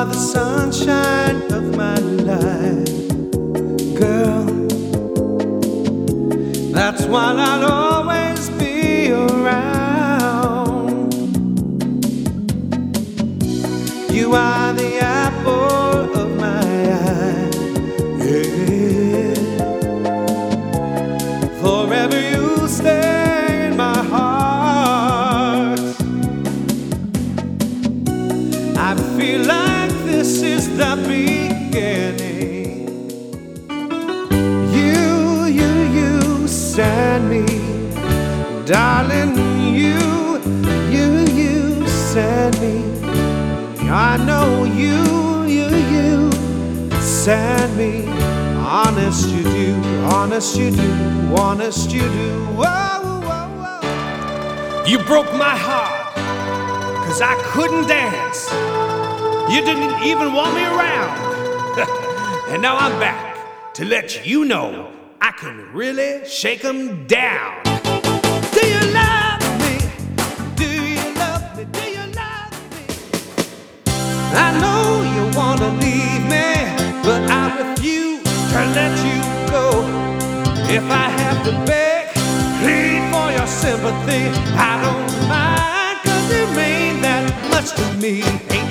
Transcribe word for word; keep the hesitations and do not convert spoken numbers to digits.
are the sunshine of my life, girl. That's why I'll always be around. You are the apple of my eye, yeah. Forever you stay in my heart. I feel like this is the beginning. You, you, you send me, darling. You, you, you send me. I know you, you, you send me. Honest you do, honest you do, honest you do. Whoa, whoa, whoa. You broke my heart, 'cause I couldn't dance. You didn't even want me around. And now I'm back to let you know I can really shake 'em down. Do you love me? Do you love me? Do you love me? I know you wanna leave me, but I refuse to let you go. If I have to beg, plead for your sympathy, I don't mind, 'cause it mean that much to me.